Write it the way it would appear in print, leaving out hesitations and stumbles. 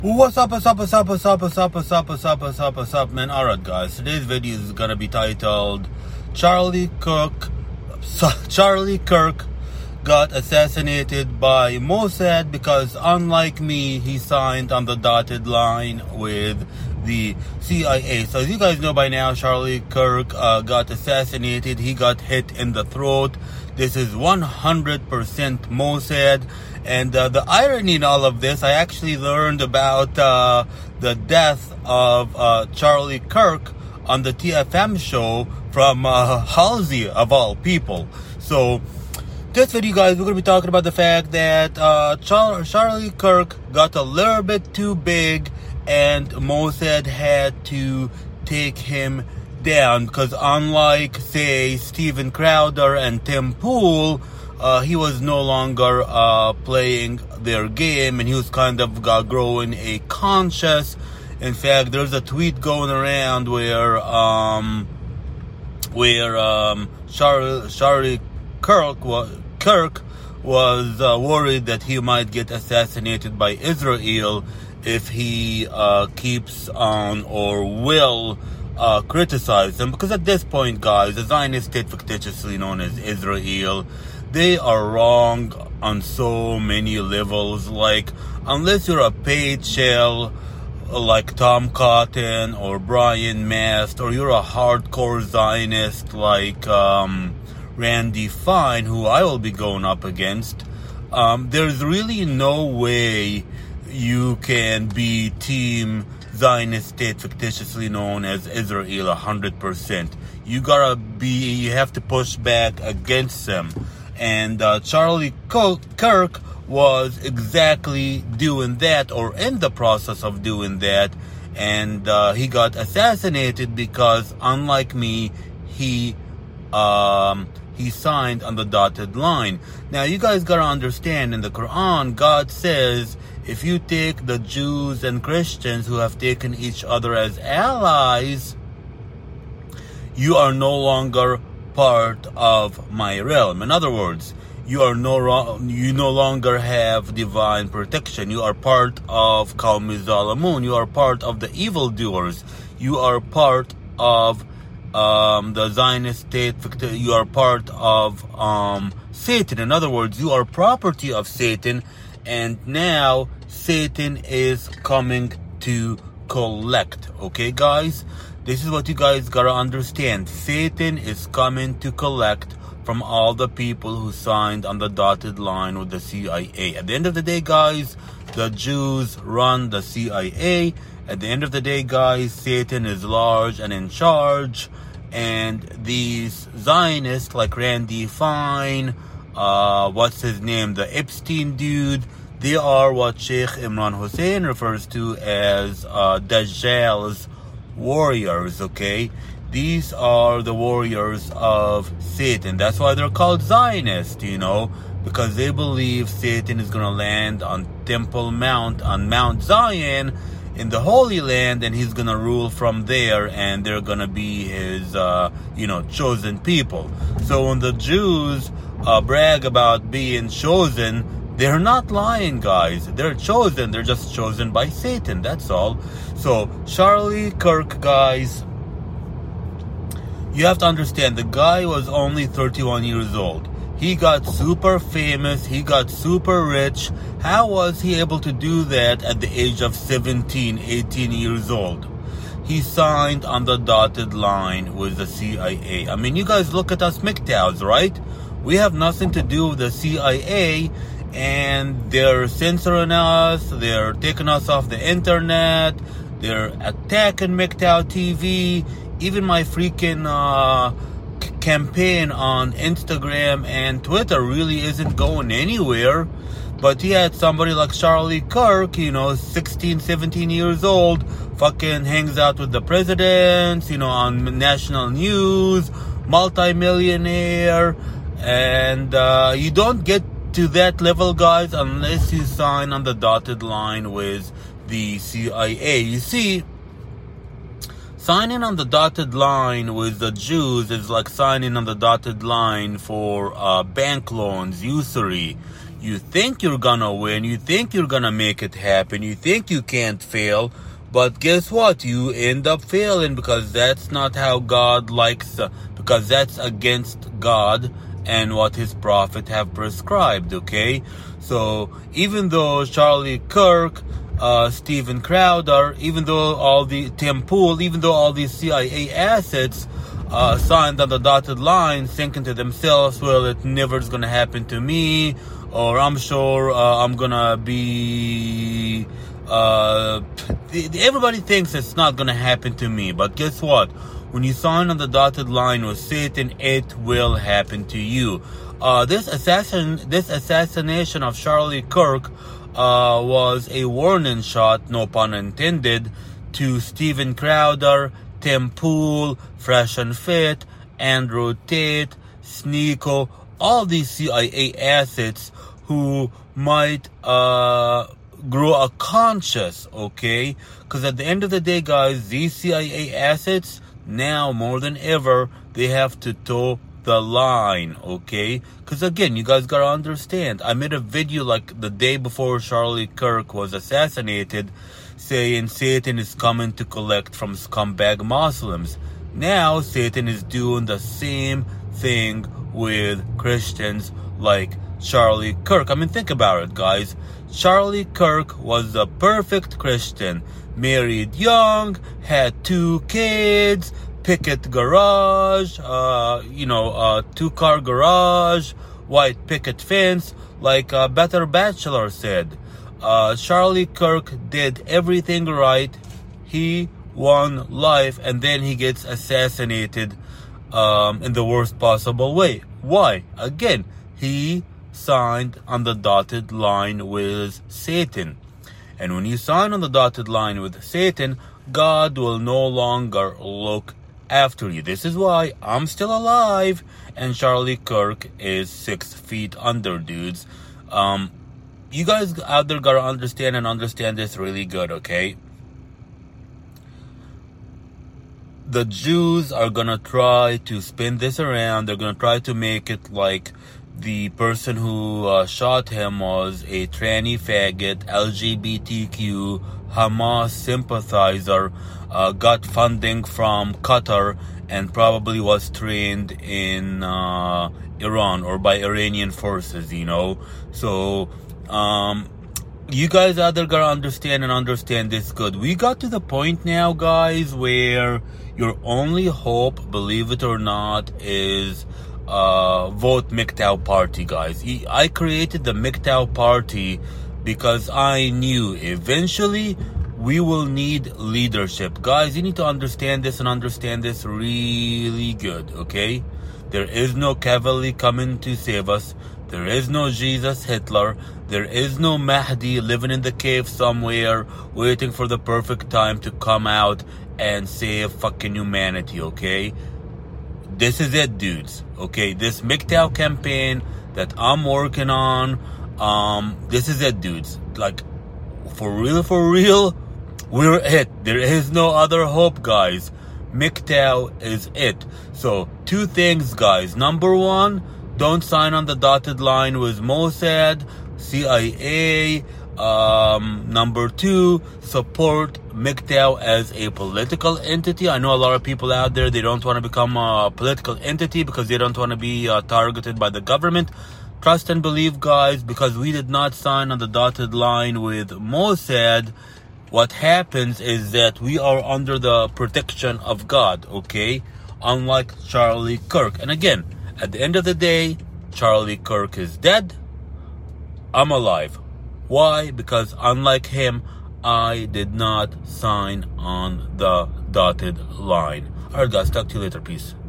What's up, man? Alright, guys. Today's video is gonna be titled Charlie Kirk got assassinated by Mossad because, unlike me, he signed on the dotted line with the CIA. So as you guys know by now, Charlie Kirk got assassinated. He got hit in the throat. This is 100% Mossad. And the irony in all of this, I actually learned about the death of Charlie Kirk on the TFM show from Halsey, of all people. So this video, guys, we're going to be talking about the fact that Charlie Kirk got a little bit too big and Mossad had to take him down, because unlike, say, Steven Crowder and Tim Pool, he was no longer playing their game, and he was kind of growing a conscience. In fact, there's a tweet going around where Charlie Kirk was worried that he might get assassinated by Israel if he keeps on or will criticize them. Because at this point, guys, the Zionist state, fictitiously known as Israel, they are wrong on so many levels. Like, unless you're a paid shell like Tom Cotton or Brian Mast, or you're a hardcore Zionist like Randy Fine, who I will be going up against, there's really no way you can be team Zionist state, fictitiously known as Israel, 100%. You have to push back against them. And Charlie Kirk was exactly doing that, or in the process of doing that. And he got assassinated because, unlike me, he signed on the dotted line. Now, you guys gotta understand, in the Quran, God says, if you take the Jews and Christians who have taken each other as allies, you are no longer part of my realm. In other words, you no longer have divine protection. You are part of Qawm Zalamun. You are part of the evildoers. You are part of the Zionist state. You are part of Satan. In other words, you are property of Satan, and now Satan is coming to collect. Okay, guys? This is what you guys gotta understand. Satan is coming to collect from all the people who signed on the dotted line with the CIA. At the end of the day, guys, the Jews run the CIA. At the end of the day, guys, Satan is large and in charge. And these Zionists like Randy Fine, what's his name, the Epstein dude, they are what Sheikh Imran Hussein refers to as Dajjal's warriors, okay? These are the warriors of Satan. That's why they're called Zionists, because they believe Satan is going to land on Temple Mount, on Mount Zion, in the Holy Land, and he's going to rule from there, and they're going to be his, chosen people. So when the Jews brag about being chosen, they're not lying, guys. They're chosen. They're just chosen by Satan. That's all. So, Charlie Kirk, guys, you have to understand, the guy was only 31 years old. He got super famous. He got super rich. How was he able to do that at the age of 17, 18 years old? He signed on the dotted line with the CIA. I mean, you guys look at us MGTOWs, right? We have nothing to do with the CIA, and they're censoring us. They're taking us off the internet. They're attacking MGTOW TV. Even my freaking campaign on Instagram and Twitter really isn't going anywhere. But he had somebody like Charlie Kirk, 16, 17 years old, fucking hangs out with the presidents, on national news, multi-millionaire. And you don't get to that level, guys, unless you sign on the dotted line with the CIA. You see, signing on the dotted line with the Jews is like signing on the dotted line for bank loans, usury. You think you're gonna win. You think you're gonna make it happen. You think you can't fail. But guess what? You end up failing because that's not how God likes, because that's against God and what his prophet have prescribed, okay? So even though Charlie Kirk, Steven Crowder, even though all the Tim Pool, even though all these CIA assets signed on the dotted line, thinking to themselves, well, it never is going to happen to me, or I'm sure I'm going to be... everybody thinks it's not going to happen to me, but guess what? When you sign on the dotted line with Satan, it will happen to you. This assassination of Charlie Kirk was a warning shot, no pun intended, to Steven Crowder, Tim Pool, Fresh and Fit, Andrew Tate, Sneeko, all these CIA assets who might grow a conscience, okay? Because at the end of the day, guys, these CIA assets, now more than ever, they have to toe the line, okay? Because again, you guys gotta understand, I made a video like the day before Charlie Kirk was assassinated, saying Satan is coming to collect from scumbag Muslims. Now Satan is doing the same thing with Christians like Charlie Kirk. I mean, think about it, guys. Charlie Kirk was the perfect Christian. Married young, had 2 kids, picket garage, 2-car garage, white picket fence, like a Better Bachelor said. Charlie Kirk did everything right. He won life, and then he gets assassinated in the worst possible way. Why? Again, he signed on the dotted line with Satan. And when you sign on the dotted line with Satan, God will no longer look after you. This is why I'm still alive and Charlie Kirk is 6 feet under, dudes. You guys out there gotta understand this really good, okay? The Jews are gonna try to spin this around. They're gonna try to make it like the person who shot him was a tranny faggot, LGBTQ, Hamas sympathizer, got funding from Qatar, and probably was trained in Iran or by Iranian forces, you know? So, you guys out there gotta understand this good. We got to the point now, guys, where your only hope, believe it or not, is vote MGTOW party, guys. I created the MGTOW party because I knew eventually we will need leadership. Guys, you need to understand this and understand this really good, okay? There is no cavalry coming to save us. There is no Jesus Hitler. There is no Mahdi living in the cave somewhere waiting for the perfect time to come out and save fucking humanity, okay? This is it, dudes, okay? This MGTOW campaign that I'm working on, this is it, dudes. Like, for real, we're it. There is no other hope, guys. MGTOW is it. So, 2 things, guys. Number 1, don't sign on the dotted line with Mossad, CIA. Number 2, support MGTOW as a political entity. I know a lot of people out there, they don't want to become a political entity because they don't want to be targeted by the government. Trust and believe, guys, because we did not sign on the dotted line with Mossad, what happens is that we are under the protection of God, okay? Unlike Charlie Kirk. And again, at the end of the day, Charlie Kirk is dead. I'm alive. Why? Because unlike him, I did not sign on the dotted line. Alright guys, talk to you later. Peace.